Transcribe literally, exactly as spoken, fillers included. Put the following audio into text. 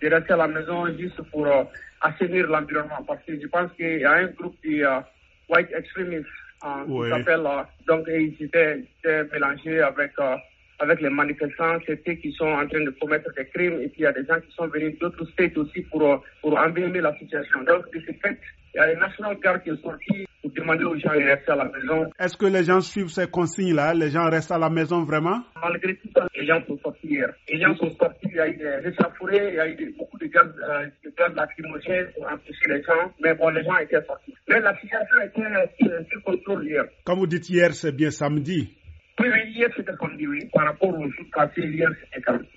de rester à la maison juste pour euh, assainir l'environnement. Parce que je pense qu'il y a un groupe de euh, white extremistes euh, oui. qui s'appelle, euh, donc ils étaient, étaient mélangés avec, euh, avec les manifestants, c'est eux qui sont en train de commettre des crimes, et puis il y a des gens qui sont venus d'autres states aussi pour, euh, pour envenimer la situation. Donc de ce fait, il y a les National Guard qui est sorti pour demander aux gens de rester à la maison. Est-ce que les gens suivent ces consignes-là? Les gens restent à la maison vraiment? Malgré tout ça, les gens sont sortis hier. Les gens sont sortis, il y a eu des échauffourées, il y a eu des, beaucoup de gaz, euh, de gaz lacrymogènes pour empêcher les gens. Mais bon, les gens étaient sortis. Mais la situation était euh, sous contrôle hier. Comme vous dites hier, c'est bien samedi. Oui, oui, hier c'était samedi, oui. Par rapport au jour passé, hier c'était samedi.